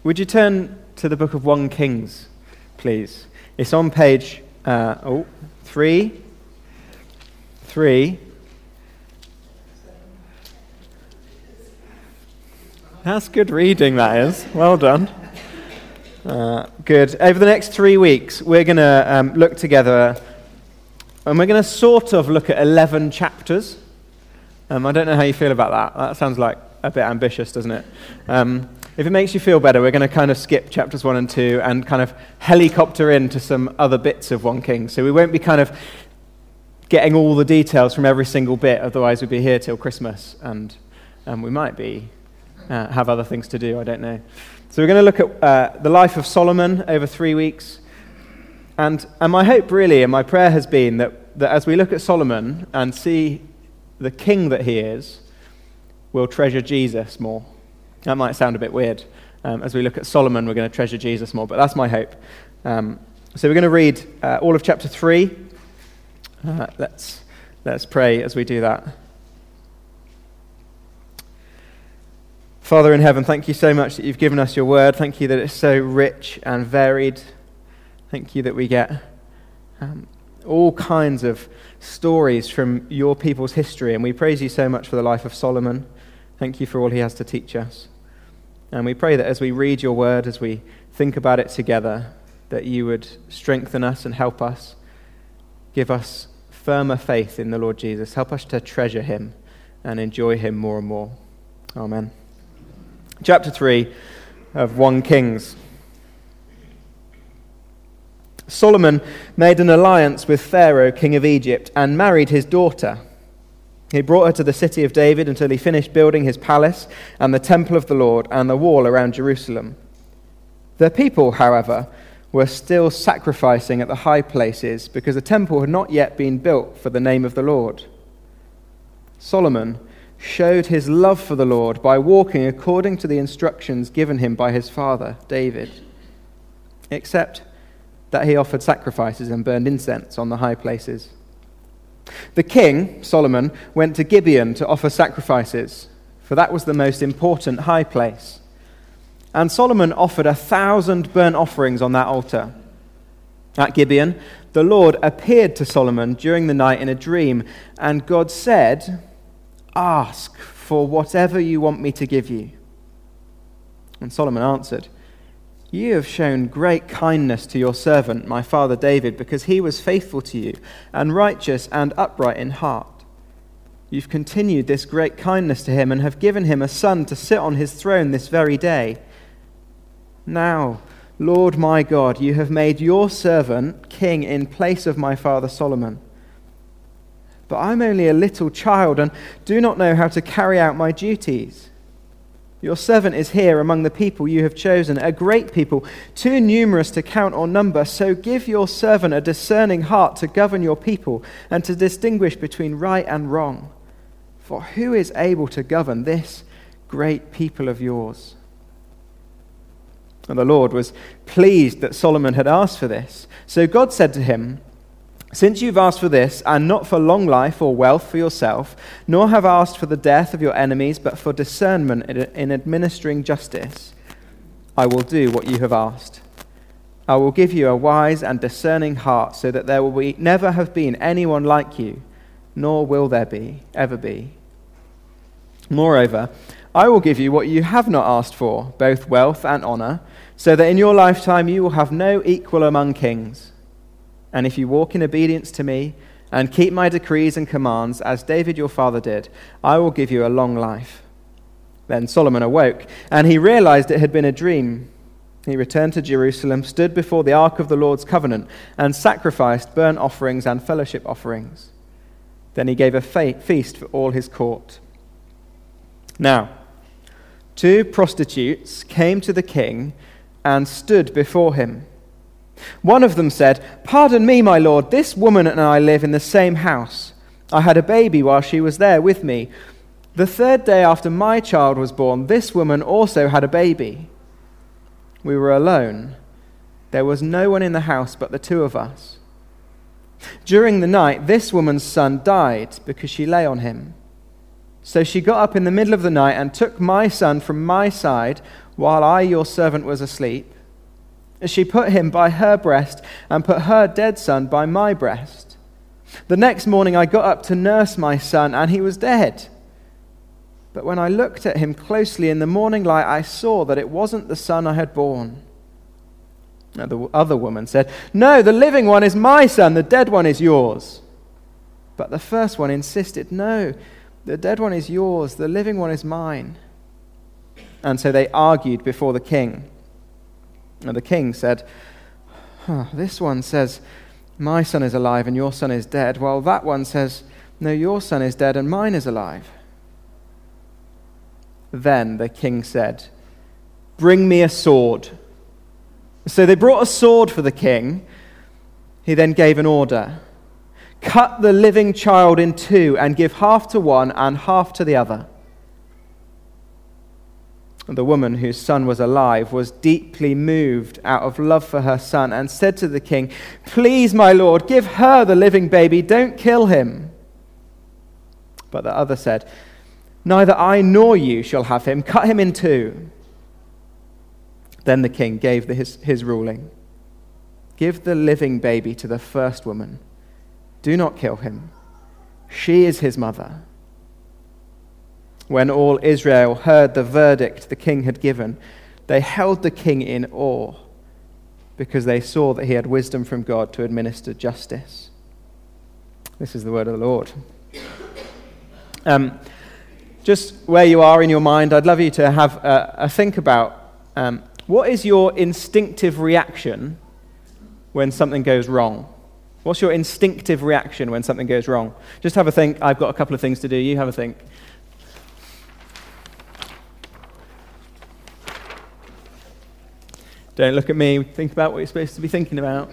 Would you turn to the book of 1 Kings, please? It's on page 3. That's good reading, that is. Well done. Good. Over the next 3 weeks, we're going to look together, and we're going to sort of look at 11 chapters. I don't know how you feel about that. That sounds like a bit ambitious, doesn't it? If it makes you feel better, we're going to kind of skip chapters 1 and 2 and kind of helicopter into some other bits of 1 King. So we won't be kind of getting all the details from every single bit, otherwise we'd be here till Christmas, and we might be have other things to do, I don't know. So we're going to look at the life of Solomon over 3 weeks, and my hope really and my prayer has been that as we look at Solomon and see the king that he is, we'll treasure Jesus more. That might sound a bit weird. As we look at Solomon, we're going to treasure Jesus more, but that's my hope. So we're going to read all of chapter 3. Let's pray as we do that. Father in heaven, thank you so much that you've given us your word. Thank you that it's so rich and varied. Thank you that we get all kinds of stories from your people's history, and we praise you so much for the life of Solomon. Thank you for all he has to teach us. And we pray that as we read your word, as we think about it together, that you would strengthen us and help us, give us firmer faith in the Lord Jesus. Help us to treasure him and enjoy him more and more. Amen. Chapter 3 of 1 Kings. Solomon made an alliance with Pharaoh, king of Egypt, and married his daughter. He brought her to the city of David until he finished building his palace and the temple of the Lord and the wall around Jerusalem. The people, however, were still sacrificing at the high places because the temple had not yet been built for the name of the Lord. Solomon showed his love for the Lord by walking according to the instructions given him by his father, David, except that he offered sacrifices and burned incense on the high places. The king, Solomon, went to Gibeon to offer sacrifices, for that was the most important high place. And Solomon offered 1,000 burnt offerings on that altar. At Gibeon, the Lord appeared to Solomon during the night in a dream, and God said, "Ask for whatever you want me to give you." And Solomon answered, "You have shown great kindness to your servant, my father David, because he was faithful to you and righteous and upright in heart. You've continued this great kindness to him and have given him a son to sit on his throne this very day. Now, Lord my God, you have made your servant king in place of my father Solomon. But I'm only a little child and do not know how to carry out my duties. Your servant is here among the people you have chosen, a great people, too numerous to count or number. So give your servant a discerning heart to govern your people and to distinguish between right and wrong. For who is able to govern this great people of yours?" And the Lord was pleased that Solomon had asked for this. So God said to him, "Since you've asked for this, and not for long life or wealth for yourself, nor have asked for the death of your enemies, but for discernment in administering justice, I will do what you have asked. I will give you a wise and discerning heart, so that there will never have been anyone like you, nor will there ever be. Moreover, I will give you what you have not asked for, both wealth and honor, so that in your lifetime you will have no equal among kings. And if you walk in obedience to me and keep my decrees and commands, as David your father did, I will give you a long life." Then Solomon awoke, and he realized it had been a dream. He returned to Jerusalem, stood before the ark of the Lord's covenant, and sacrificed burnt offerings and fellowship offerings. Then he gave a feast for all his court. Now, 2 prostitutes came to the king and stood before him. One of them said, "Pardon me, my lord, this woman and I live in the same house. I had a baby while she was there with me. The 3rd day after my child was born, this woman also had a baby. We were alone. There was no one in the house but the 2 of us. During the night, this woman's son died because she lay on him. So she got up in the middle of the night and took my son from my side, while I, your servant, was asleep, she put him by her breast and put her dead son by my breast. The next morning I got up to nurse my son, and he was dead. But when I looked at him closely in the morning light, I saw that it wasn't the son I had born." Now the other woman said, "No, the living one is my son, the dead one is yours." But the first one insisted, "No, the dead one is yours, the living one is mine." And so they argued before the king. And the king said, "This one says, 'My son is alive and your son is dead,' while that one says, 'No, your son is dead and mine is alive.'" Then the king said, "Bring me a sword." So they brought a sword for the king. He then gave an order: "Cut the living child in two and give half to one and half to the other." The woman whose son was alive was deeply moved out of love for her son and said to the king, "Please, my lord, give her the living baby. Don't kill him." But the other said, "Neither I nor you shall have him. Cut him in two." Then the king gave his ruling: "Give the living baby to the first woman. Do not kill him. She is his mother." When all Israel heard the verdict the king had given, they held the king in awe, because they saw that he had wisdom from God to administer justice. This is the word of the Lord. Just where you are in your mind, I'd love you to have a think about what is your instinctive reaction when something goes wrong? What's your instinctive reaction when something goes wrong? Just have a think. I've got a couple of things to do. You have a think. Don't look at me. Think about what you're supposed to be thinking about.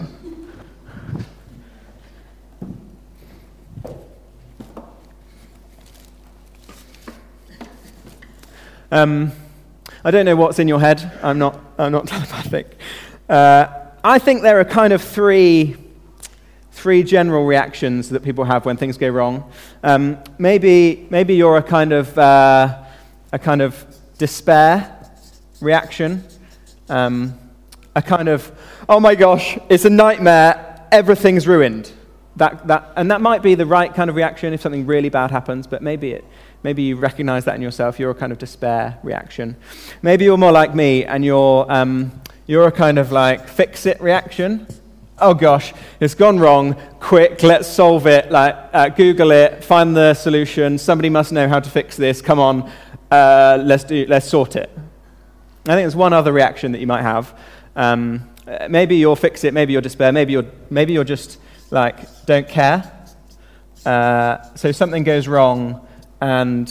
I don't know what's in your head. I'm not telepathic. I think there are kind of three general reactions that people have when things go wrong. Maybe you're a kind of despair reaction. A kind of, "Oh my gosh, it's a nightmare, everything's ruined." That might be the right kind of reaction if something really bad happens, but maybe you recognize that in yourself. You're a kind of despair reaction. Maybe you're more like me, and you're a kind of like fix-it reaction. "Oh gosh, it's gone wrong, quick, let's solve it, Google it, find the solution, somebody must know how to fix this, come on, let's sort it." I think there's one other reaction that you might have. Maybe you'll fix it, maybe you'll despair, maybe you're just like, don't care. So something goes wrong, and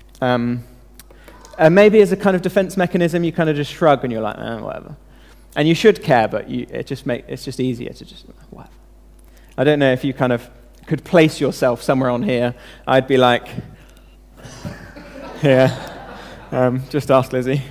maybe as a kind of defense mechanism, you kind of just shrug and you're like, whatever. And you should care, but it's just easier to just, whatever. I don't know if you kind of could place yourself somewhere on here. I'd be like, yeah, just ask Lizzie.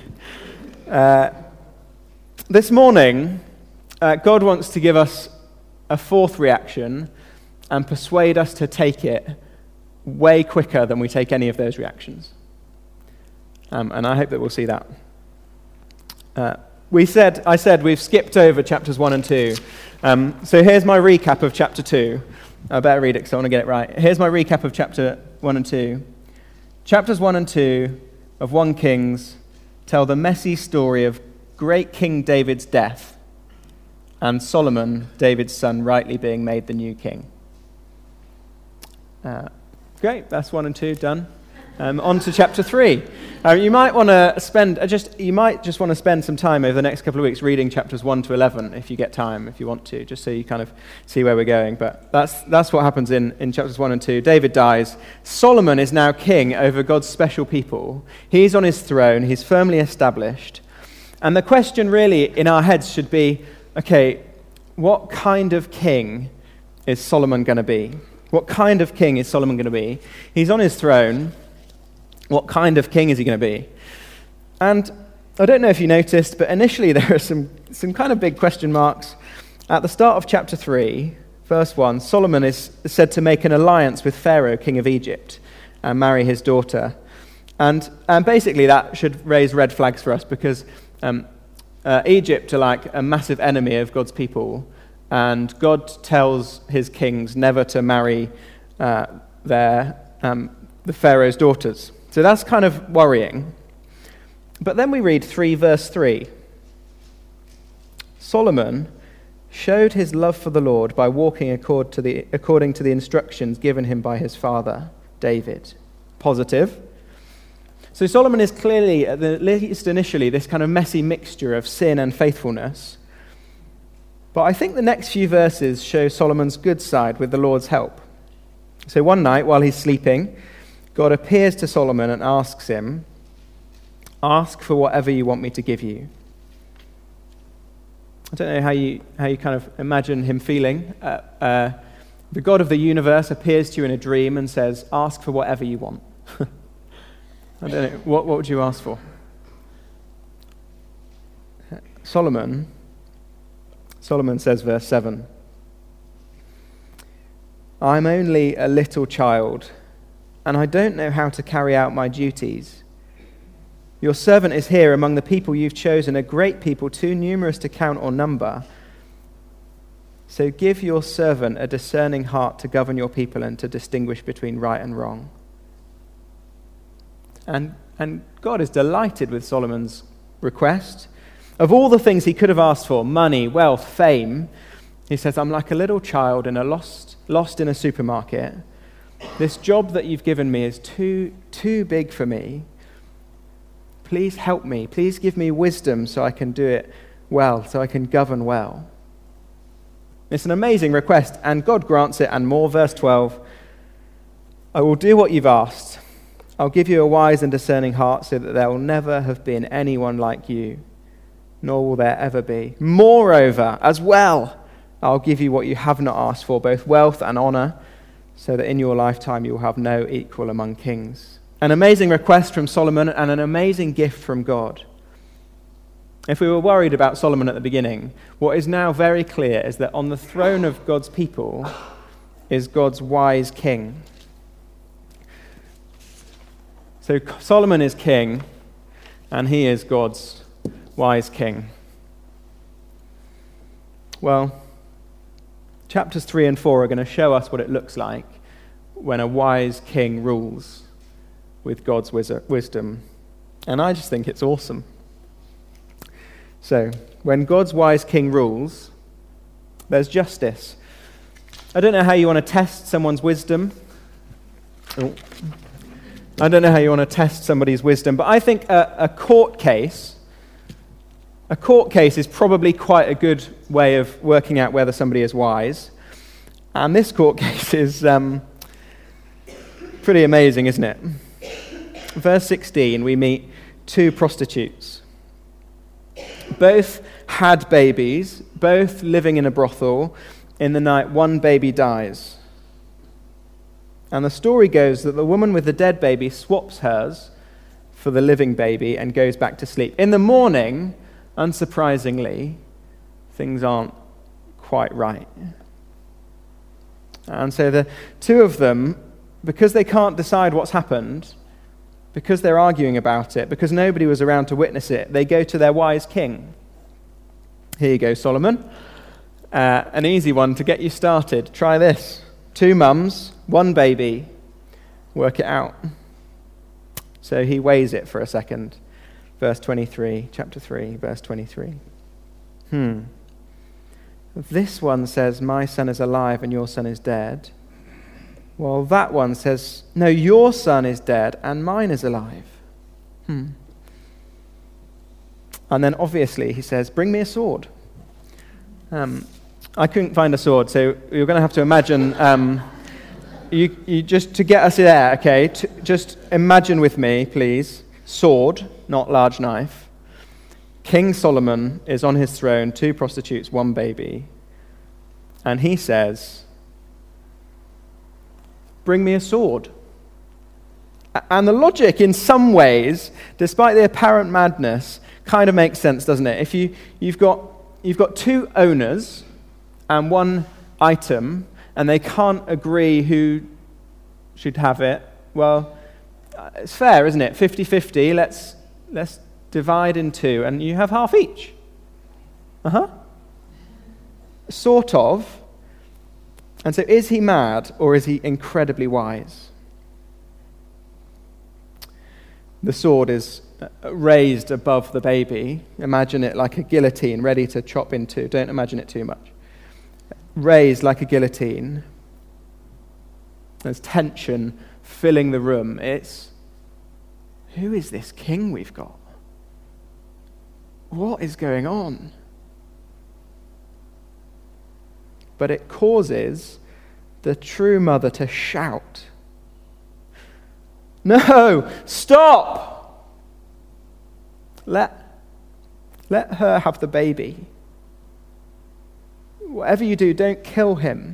This morning, God wants to give us a fourth reaction and persuade us to take it way quicker than we take any of those reactions. And I hope that we'll see that. I said we've skipped over chapters 1 and 2. So here's my recap of chapter 2. I better read it because I want to get it right. Here's my recap of chapter 1 and 2. Chapters 1 and 2 of 1 Kings tell the messy story of great King David's death and Solomon, David's son, rightly being made the new king. Great, that's 1 and 2 done. On to chapter 3. You might just want to spend some time over the next couple of weeks reading chapters 1 to 11 if you get time, if you want to, just so you kind of see where we're going. But that's what happens in chapters 1 and 2. David dies. Solomon is now king over God's special people. He's on his throne. He's firmly established. And the question really in our heads should be, okay, what kind of king is Solomon going to be? What kind of king is Solomon going to be? He's on his throne. What kind of king is he going to be? And I don't know if you noticed, but initially there are some kind of big question marks. At the start of chapter 3, verse 1, Solomon is said to make an alliance with Pharaoh, king of Egypt, and marry his daughter. And basically that should raise red flags for us, because Egypt are like a massive enemy of God's people, and God tells his kings never to marry the Pharaoh's daughters. So that's kind of worrying. But then we read 3 verse 3. Solomon showed his love for the Lord by walking according to the instructions given him by his father, David. Positive. So Solomon is clearly, at least initially, this kind of messy mixture of sin and faithfulness. But I think the next few verses show Solomon's good side with the Lord's help. So one night, while he's sleeping, God appears to Solomon and asks him, "Ask for whatever you want me to give you." I don't know how you kind of imagine him feeling. The God of the universe appears to you in a dream and says, "Ask for whatever you want." I don't know. What would you ask for? Solomon says, verse 7, "I'm only a little child, and I don't know how to carry out my duties. Your servant is here among the people you've chosen, a great people, too numerous to count or number. So give your servant a discerning heart to govern your people and to distinguish between right and wrong." And God is delighted with Solomon's request. Of all the things he could have asked for, money, wealth, fame, he says, "I'm like a little child in lost in a supermarket. This job that you've given me is too big for me. Please help me. Please give me wisdom so I can do it well, so I can govern well." It's an amazing request, and God grants it and more. Verse 12, "I will do what you've asked. I'll give you a wise and discerning heart so that there will never have been anyone like you, nor will there ever be. Moreover, as well, I'll give you what you have not asked for, both wealth and honor, so that in your lifetime you will have no equal among kings." An amazing request from Solomon and an amazing gift from God. If we were worried about Solomon at the beginning, what is now very clear is that on the throne of God's people is God's wise king. So Solomon is king, and he is God's wise king. Well, chapters 3 and 4 are going to show us what it looks like when a wise king rules with God's wisdom. And I just think it's awesome. So, when God's wise king rules, there's justice. I don't know how you want to test someone's wisdom. I don't know how you want to test somebody's wisdom, but I think a court case is probably quite a good way of working out whether somebody is wise. And this court case is pretty amazing, isn't it? Verse 16, we meet 2 prostitutes. Both had babies, both living in a brothel. In the night, one baby dies. And the story goes that the woman with the dead baby swaps hers for the living baby and goes back to sleep. In the morning, unsurprisingly, things aren't quite right. And so the 2 of them, because they can't decide what's happened, because they're arguing about it, because nobody was around to witness it, they go to their wise king. Here you go, Solomon. An easy one to get you started. Try this. 2 mums, 1 baby. Work it out. So he weighs it for a second. Verse 23, chapter 3, verse 23. This one says, "My son is alive and your son is dead." Well, that one says, "No, your son is dead and mine is alive." And then obviously he says, "Bring me a sword." I couldn't find a sword, so you're going to have to imagine, you just to get us there, okay, just imagine with me, please, sword, not large knife. King Solomon is on his throne, 2 prostitutes, 1 baby, and he says, "Bring me a sword." And the logic, in some ways, despite the apparent madness, kind of makes sense, doesn't it? If you've got 2 owners and 1 item, and they can't agree who should have it, well, it's fair, isn't it? 50-50, let's divide in two, and you have half each. Sort of. And so is he mad or is he incredibly wise? The sword is raised above the baby. Imagine it like a guillotine ready to chop in two. Don't imagine it too much. Raised like a guillotine. There's tension filling the room. It's, who is this king we've got? What is going on? But it causes the true mother to shout, "No, stop! Let her have the baby. Whatever you do, don't kill him."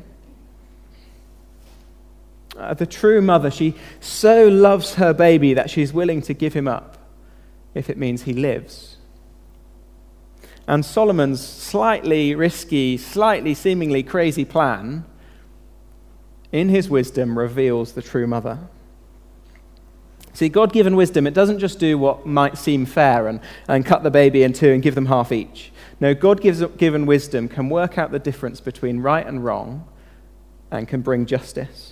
The true mother, she so loves her baby that she's willing to give him up if it means he lives. And Solomon's slightly risky, slightly seemingly crazy plan, in his wisdom, reveals the true mother. See, God-given wisdom, it doesn't just do what might seem fair and cut the baby in two and give them half each. No, God-given wisdom can work out the difference between right and wrong and can bring justice.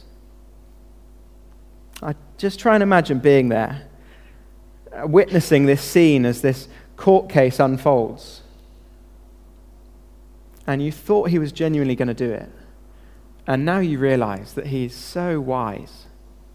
I just try and imagine being there, witnessing this scene as this court case unfolds. And you thought he was genuinely going to do it. And now you realize that he's so wise.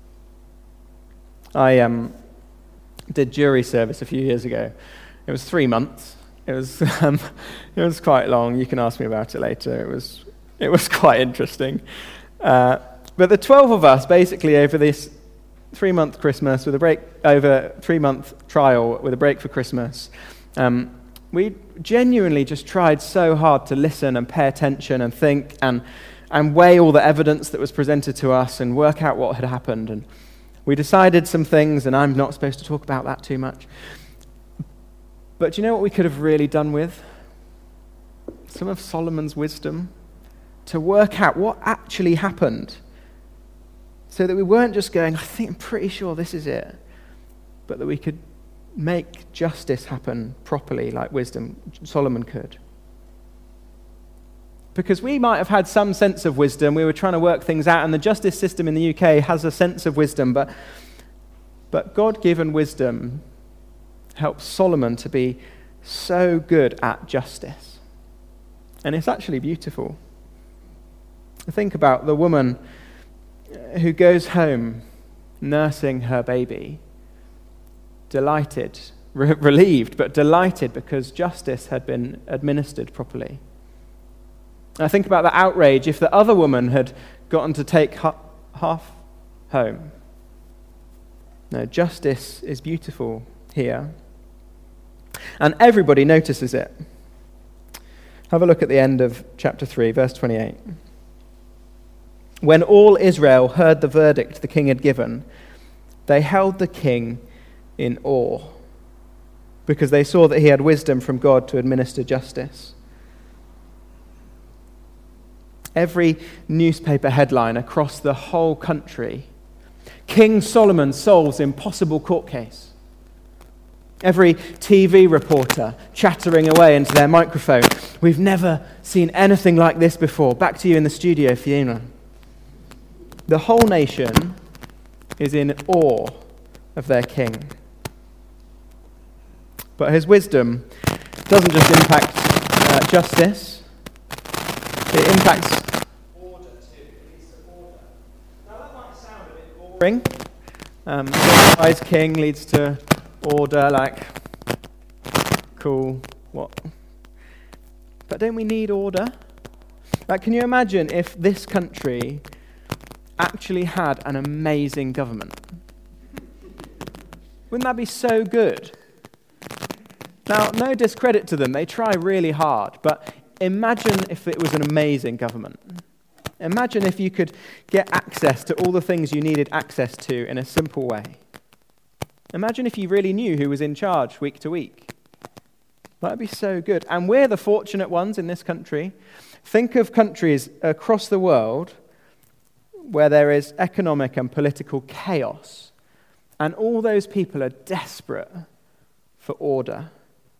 I did jury service a few years ago. It was 3 months. It was quite long. You can ask me about it later. It was quite interesting. But the 12 of us, basically, over this 3-month Christmas with a break, over 3-month trial with a break for Christmas, we genuinely just tried so hard to listen and pay attention and think and weigh all the evidence that was presented to us and work out what had happened. And we decided some things, and I'm not supposed to talk about that too much. But do you know what we could have really done with? Some of Solomon's wisdom to work out what actually happened so that we weren't just going, I'm pretty sure this is it, but that we could make justice happen properly like Solomon could. Because we might have had some sense of wisdom, we were trying to work things out, and the justice system in the UK has a sense of wisdom, but God-given wisdom helps Solomon to be so good at justice. And it's actually beautiful. Think about the woman who goes home nursing her baby, delighted, relieved, but delighted because justice had been administered properly. I think about the outrage if the other woman had gotten to take half home. No, justice is beautiful here. And everybody notices it. Have a look at the end of chapter 3, verse 28. When all Israel heard the verdict the king had given, they held the king in awe, because they saw that he had wisdom from God to administer justice. Every newspaper headline across the whole country, King Solomon solves impossible court case. Every TV reporter chattering away into their microphone, we've never seen anything like this before. Back to you in the studio, Fiona. The whole nation is in awe of their king. But his wisdom doesn't just impact justice, it impacts order too. It leads to order. Now that might sound a bit boring. A wise king leads to order, like, cool, what? But don't we need order? Like, can you imagine if this country actually had an amazing government? Wouldn't that be so good? Now, no discredit to them, they try really hard, but imagine if it was an amazing government. Imagine if you could get access to all the things you needed access to in a simple way. Imagine if you really knew who was in charge week to week. That would be so good. And we're the fortunate ones in this country. Think of countries across the world where there is economic and political chaos, and all those people are desperate for order.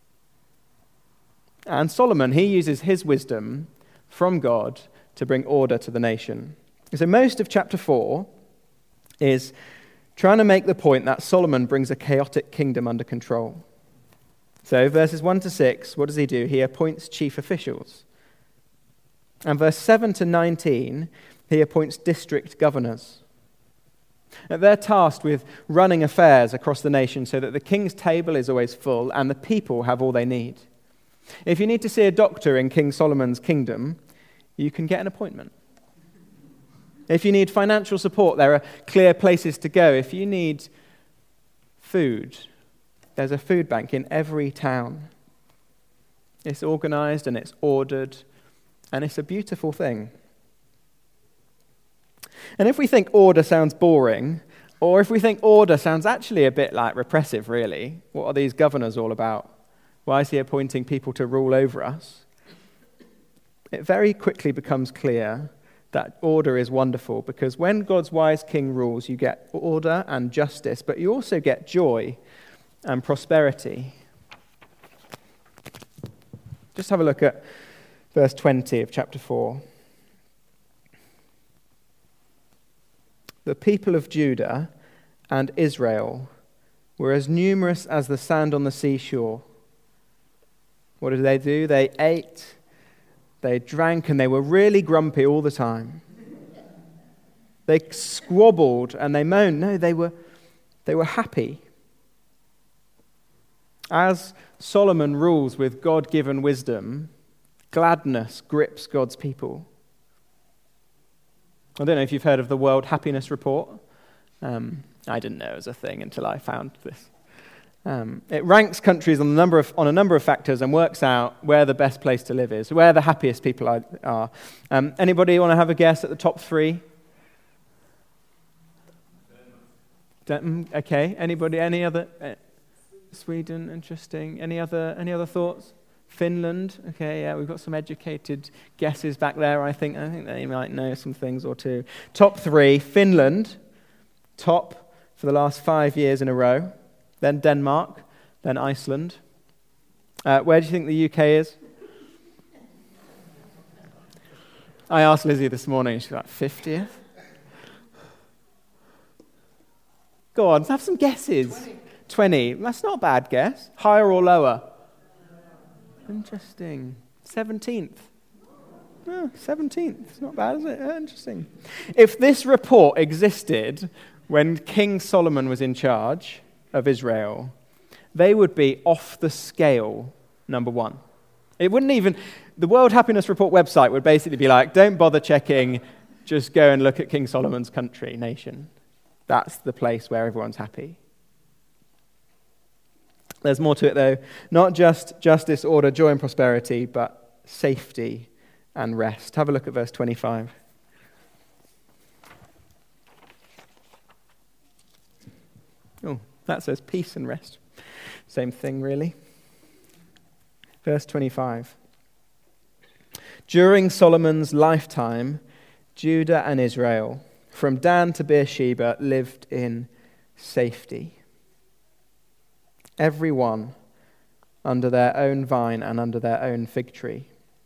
And Solomon, he uses his wisdom from God to bring order to the nation. So most of chapter 4 is trying to make the point that Solomon brings a chaotic kingdom under control. So verses 1 to 6, what does he do? He appoints chief officials. And verse 7 to 19, he appoints district governors. They're tasked with running affairs across the nation so that the king's table is always full and the people have all they need. If you need to see a doctor in King Solomon's kingdom, you can get an appointment. If you need financial support, there are clear places to go. If you need food, there's a food bank in every town. It's organized and it's ordered, and it's a beautiful thing. And if we think order sounds boring, or if we think order sounds actually a bit like repressive, really, what are these governors all about? Why is he appointing people to rule over us? It very quickly becomes clear that order is wonderful, because when God's wise king rules, you get order and justice, but you also get joy and prosperity. Just have a look at verse 20 of chapter 4. The people of Judah and Israel were as numerous as the sand on the seashore. What did they do? They ate, they drank, and they were really grumpy all the time. They squabbled and they moaned. No, they were happy. As Solomon rules with God-given wisdom, gladness grips God's people. I don't know if you've heard of the World Happiness Report. I didn't know it was a thing until I found this. It ranks countries on a number of factors and works out where the best place to live is, where the happiest people are. Anybody want to have a guess at the top 3? Okay. Anybody? Any other? Sweden, interesting. Any other thoughts? Finland. Okay, yeah, we've got some educated guesses back there. I think they might know some things or two. Top 3: Finland, top for the last 5 years in a row. Then Denmark, then Iceland. Where do you think the UK is? I asked Lizzie this morning, she's like 50th. Go on, have some guesses. 20. That's not a bad guess. Higher or lower? Interesting. 17th. Oh, 17th. It's not bad, is it? Interesting. If this report existed when King Solomon was in charge of Israel, they would be off the scale, number 1. It wouldn't even... The World Happiness Report website would basically be like, don't bother checking, just go and look at King Solomon's country, nation. That's the place where everyone's happy. There's more to it, though. Not just justice, order, joy, and prosperity, but safety and rest. Have a look at verse 25. Oh, that says peace and rest. Same thing, really. Verse 25. During Solomon's lifetime, Judah and Israel, from Dan to Beersheba, lived in safety. Everyone under their own vine and under their own fig tree.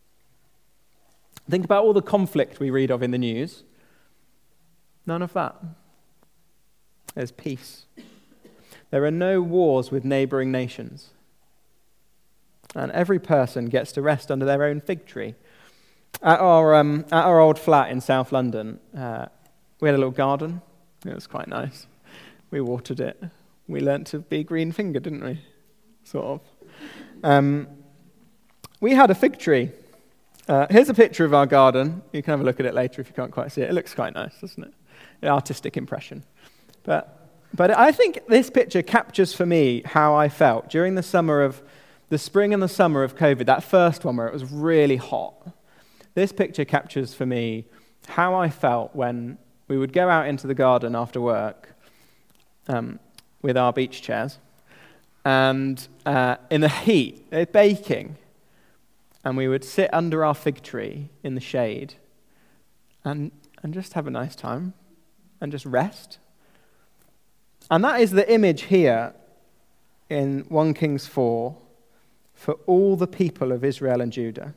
Think about all the conflict we read of in the news. None of that. There's peace. There are no wars with neighboring nations. And every person gets to rest under their own fig tree. At our old flat in South London, we had a little garden. It was quite nice. We watered it. We learnt to be green-fingered, didn't we? Sort of. We had a fig tree. Here's a picture of our garden. You can have a look at it later if you can't quite see it. It looks quite nice, doesn't it? An artistic impression. But I think this picture captures for me how I felt during the spring and the summer of COVID, that first one where it was really hot. This picture captures for me how I felt when we would go out into the garden after work with our beach chairs, and in the heat, baking, and we would sit under our fig tree in the shade and just have a nice time and just rest. And that is the image here in 1 Kings 4 for all the people of Israel and Judah.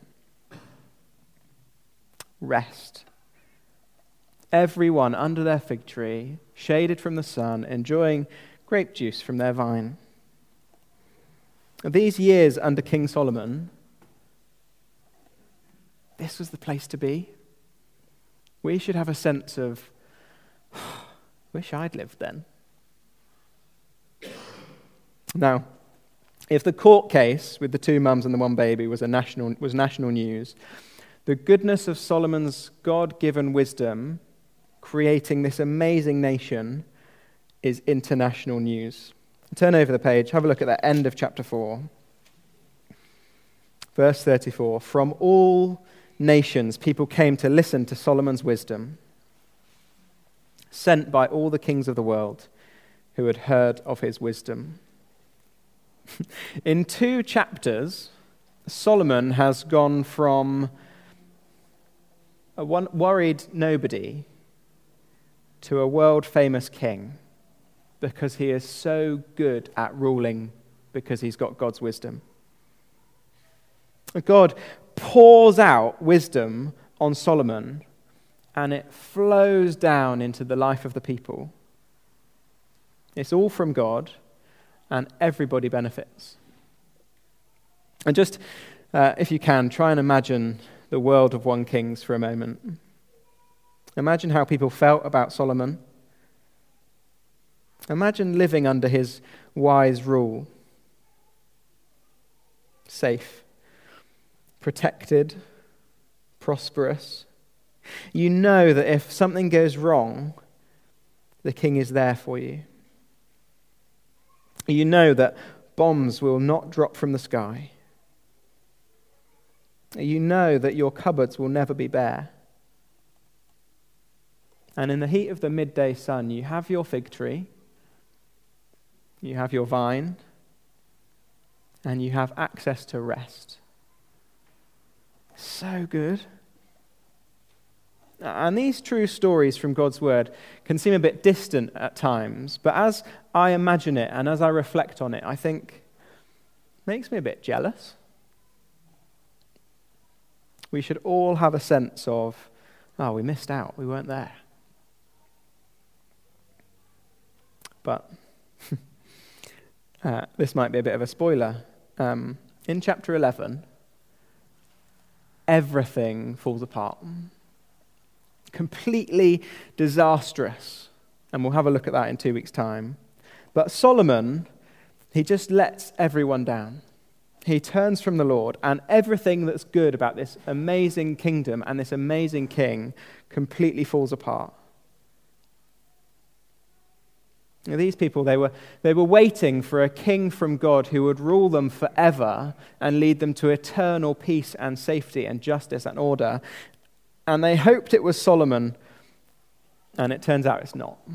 Rest. Everyone under their fig tree, shaded from the sun, enjoying grape juice from their vine. These years under King Solomon, this was the place to be. We should have a sense of, wish I'd lived then. Now, if the court case with the 2 mums and the 1 baby was national news, the goodness of Solomon's God-given wisdom creating this amazing nation is international news. Turn over the page, have a look at the end of chapter 4. Verse 34, from all nations people came to listen to Solomon's wisdom, sent by all the kings of the world who had heard of his wisdom. In 2 chapters, Solomon has gone from a worried nobody to a world-famous king because he is so good at ruling because he's got God's wisdom. God pours out wisdom on Solomon and it flows down into the life of the people. It's all from God and everybody benefits. And just, if you can, try and imagine the world of 1 Kings for a moment. Imagine how people felt about Solomon. Imagine living under his wise rule. Safe, protected, prosperous. You know that if something goes wrong, the king is there for you. You know that bombs will not drop from the sky. You know that your cupboards will never be bare. And in the heat of the midday sun, you have your fig tree, you have your vine, and you have access to rest. So good. And these true stories from God's word can seem a bit distant at times, but as I imagine it and as I reflect on it, I think it makes me a bit jealous. We should all have a sense of, oh, we missed out, we weren't there. But this might be a bit of a spoiler. In chapter 11, everything falls apart. Completely disastrous. And we'll have a look at that in 2 weeks' time. But Solomon, he just lets everyone down. He turns from the Lord, and everything that's good about this amazing kingdom and this amazing king completely falls apart. Now, these people, they were waiting for a king from God who would rule them forever and lead them to eternal peace and safety and justice and order. And they hoped it was Solomon, and it turns out it's not.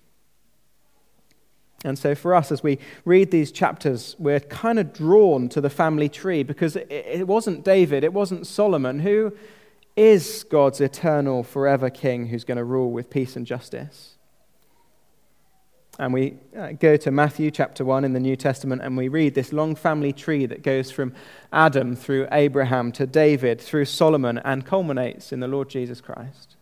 And so for us, as we read these chapters, we're kind of drawn to the family tree because it wasn't David, it wasn't Solomon. Who is God's eternal, forever king who's going to rule with peace and justice? And we go to Matthew chapter 1 in the New Testament, and we read this long family tree that goes from Adam through Abraham to David, through Solomon, and culminates in the Lord Jesus Christ.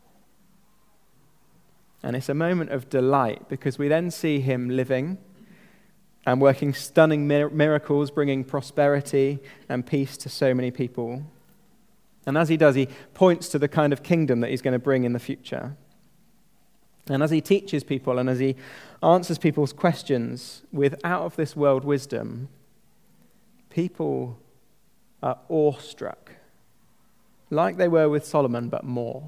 And it's a moment of delight because we then see him living and working stunning miracles, bringing prosperity and peace to so many people. And as he does, he points to the kind of kingdom that he's going to bring in the future. And as he teaches people and as he answers people's questions with out-of-this-world wisdom, people are awestruck, like they were with Solomon, but more.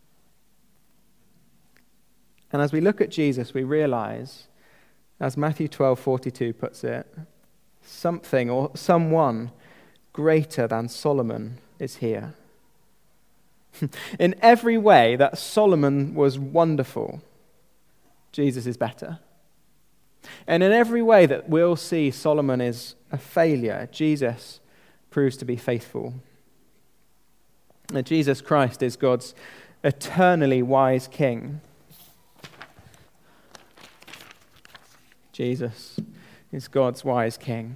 And as we look at Jesus, we realize, as Matthew 12:42 puts it, something or someone greater than Solomon is here. In every way that Solomon was wonderful, Jesus is better. And in every way that we'll see Solomon is a failure, Jesus proves to be faithful. And Jesus Christ is God's eternally wise king. Jesus, is God's wise king.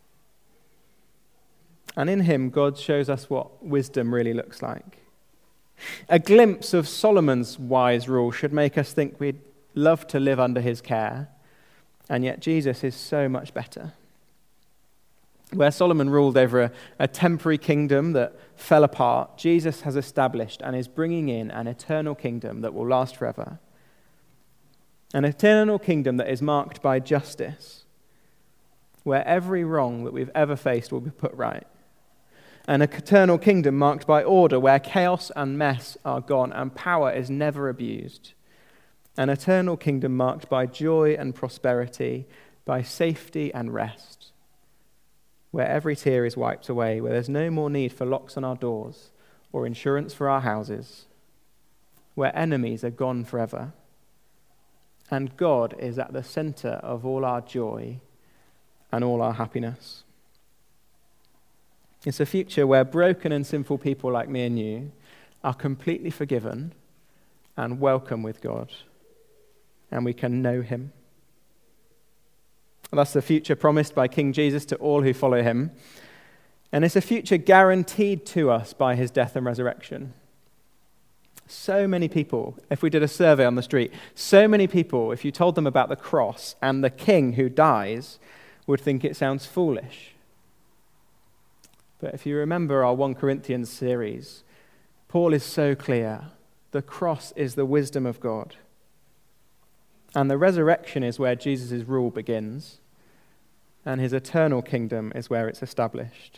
And in him, God shows us what wisdom really looks like. A glimpse of Solomon's wise rule should make us think we'd love to live under his care, and yet Jesus is so much better. Where Solomon ruled over a temporary kingdom that fell apart, Jesus has established and is bringing in an eternal kingdom that will last forever. An eternal kingdom that is marked by justice, where every wrong that we've ever faced will be put right. An eternal kingdom marked by order, where chaos and mess are gone and power is never abused. An eternal kingdom marked by joy and prosperity, by safety and rest, where every tear is wiped away, where there's no more need for locks on our doors or insurance for our houses, where enemies are gone forever. And God is at the center of all our joy and all our happiness. It's a future where broken and sinful people like me and you are completely forgiven and welcome with God, and we can know him. That's the future promised by King Jesus to all who follow him. And it's a future guaranteed to us by his death and resurrection. So many people, if we did a survey on the street, so many people, if you told them about the cross and the king who dies, would think it sounds foolish. But if you remember our 1 Corinthians series, Paul is so clear. The cross is the wisdom of God. And the resurrection is where Jesus' rule begins, and his eternal kingdom is where it's established.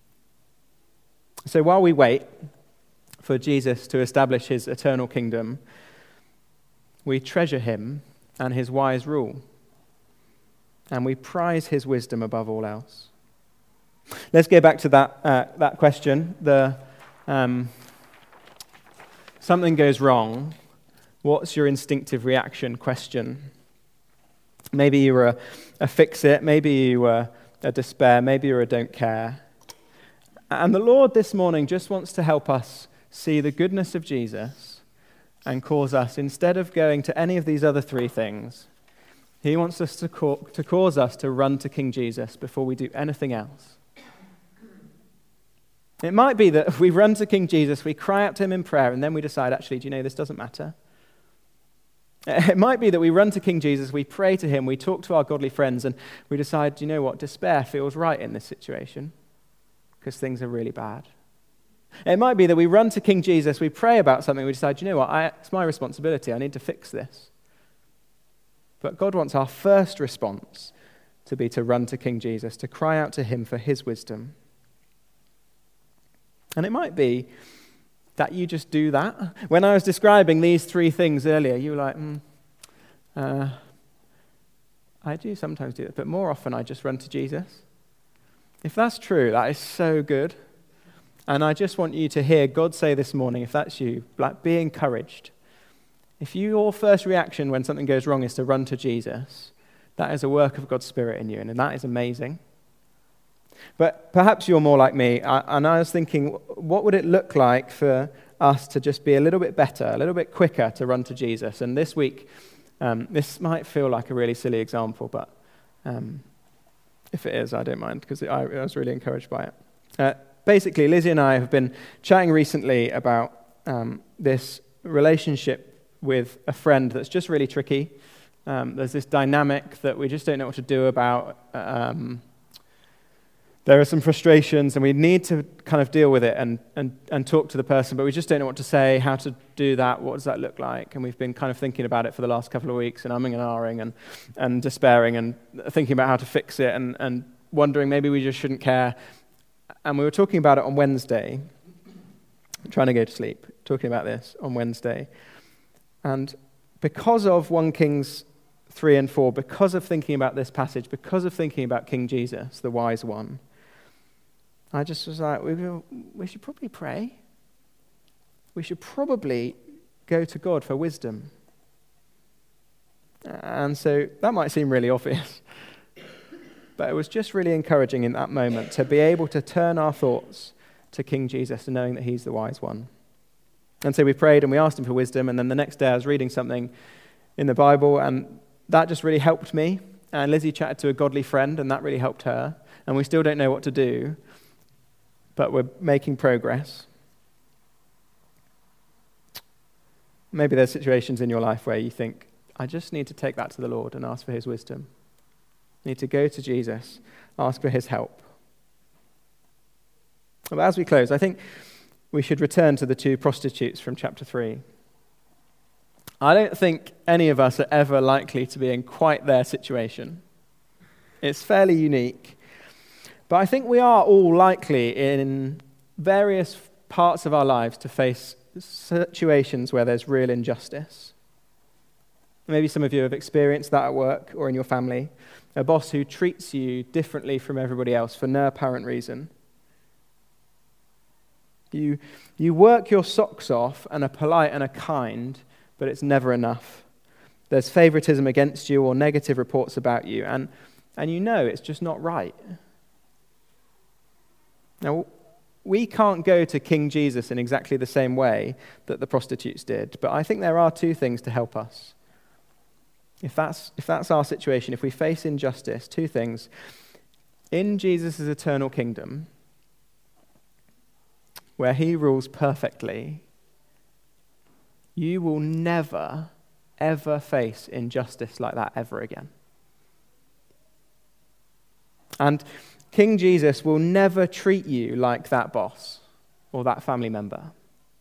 So while we wait for Jesus to establish his eternal kingdom, we treasure him and his wise rule, and we prize his wisdom above all else. Let's go back to that question. Something goes wrong. What's your instinctive reaction question? Maybe you were a fix-it, maybe you were a despair, maybe you're a don't care. And the Lord this morning just wants to help us see the goodness of Jesus and cause us, instead of going to any of these other three things, he wants us to cause us to run to King Jesus before we do anything else. It might be that if we run to King Jesus, we cry out to him in prayer, and then we decide, actually, do you know, this doesn't matter. It might be that we run to King Jesus, we pray to him, we talk to our godly friends, and we decide, do you know what, despair feels right in this situation because things are really bad. It might be that we run to King Jesus, we pray about something, we decide, do you know what, it's my responsibility, I need to fix this. But God wants our first response to be to run to King Jesus, to cry out to him for his wisdom. And it might be that you just do that. When I was describing these three things earlier, you were like, I do sometimes do it, but more often I just run to Jesus. If that's true, that is so good. And I just want you to hear God say this morning, if that's you, like, be encouraged. If your first reaction when something goes wrong is to run to Jesus, that is a work of God's Spirit in you, and that is amazing. But perhaps you're more like me, and I was thinking, what would it look like for us to just be a little bit better, a little bit quicker to run to Jesus? And this week, this might feel like a really silly example, but if it is, I don't mind, because I was really encouraged by it. Basically, Lizzie and I have been chatting recently about this relationship with a friend that's just really tricky. There's this dynamic that we just don't know what to do about. There are some frustrations, and we need to kind of deal with it and talk to the person, but we just don't know what to say, how to do that, what does that look like? And we've been kind of thinking about it for the last couple of weeks, and umming and ahhing and despairing and thinking about how to fix it and wondering maybe we just shouldn't care. And we were talking about it on Wednesday, trying to go to sleep, talking about this on Wednesday. And because of 1 Kings 3 and 4, because of thinking about this passage, because of thinking about King Jesus, the wise one, I just was like, we should probably pray. We should probably go to God for wisdom. And so that might seem really obvious, but it was just really encouraging in that moment to be able to turn our thoughts to King Jesus and knowing that he's the wise one. And so we prayed and we asked him for wisdom, and then the next day I was reading something in the Bible, and that just really helped me. and Lizzie chatted to a godly friend, and that really helped her, and we still don't know what to do, but we're making progress. Maybe there's situations in your life where you think, I just need to take that to the Lord and ask for his wisdom. I need to go to Jesus, ask for his help. But as we close, I think we should return to the two prostitutes from chapter 3. I don't think any of us are ever likely to be in quite their situation. It's fairly unique. But I think we are all likely in various parts of our lives to face situations where there's real injustice. Maybe some of you have experienced that at work or in your family. A boss who treats you differently from everybody else for no apparent reason. You work your socks off and are polite and are kind, but it's never enough. There's favoritism against you or negative reports about you, and you know it's just not right. Now, we can't go to King Jesus in exactly the same way that the prostitutes did, but I think there are two things to help us. If that's our situation, if we face injustice, two things. In Jesus' eternal kingdom, where he rules perfectly, you will never, ever face injustice like that ever again. And King Jesus will never treat you like that boss or that family member.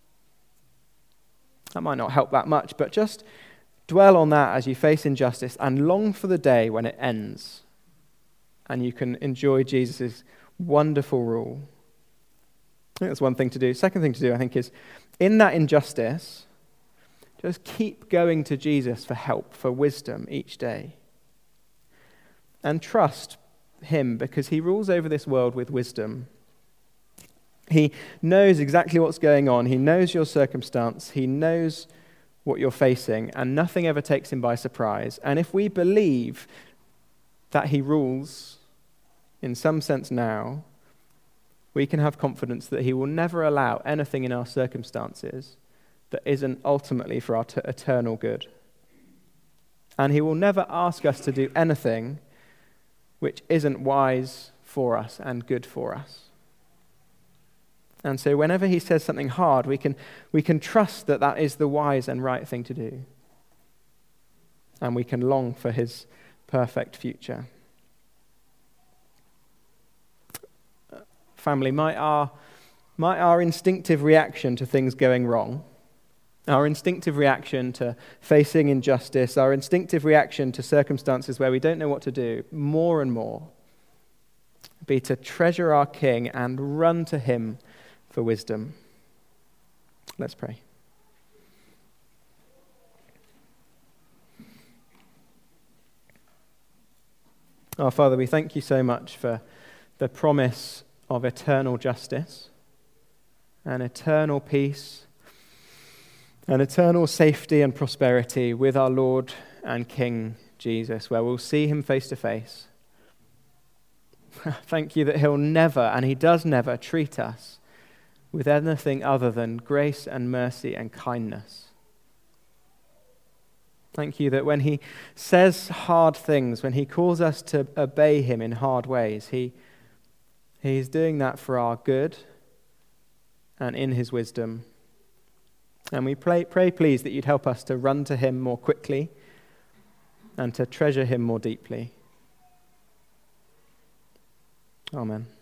That might not help that much, but just dwell on that as you face injustice and long for the day when it ends and you can enjoy Jesus' wonderful rule. I think that's one thing to do. Second thing to do, I think, is in that injustice, just keep going to Jesus for help, for wisdom each day. And trust him because he rules over this world with wisdom. He knows exactly what's going on. He knows your circumstance. He knows what you're facing, and nothing ever takes him by surprise. And if we believe that he rules in some sense now, we can have confidence that he will never allow anything in our circumstances that isn't ultimately for our eternal good. And he will never ask us to do anything which isn't wise for us and good for us. And so whenever he says something hard, we can trust that that is the wise and right thing to do. And we can long for his perfect future. Family, might our instinctive reaction to things going wrong, our instinctive reaction to facing injustice, our instinctive reaction to circumstances where we don't know what to do, more and more, be to treasure our King and run to him for wisdom. Let's pray. Our Father, we thank you so much for the promise of eternal justice and eternal peace and eternal safety and prosperity with our Lord and King Jesus, where we'll see him face to face. Thank you that he'll never, and he does never, treat us with anything other than grace and mercy and kindness. Thank you that when he says hard things, when he calls us to obey him in hard ways, he's doing that for our good and in his wisdom. And we pray, please, that you'd help us to run to him more quickly and to treasure him more deeply. Amen.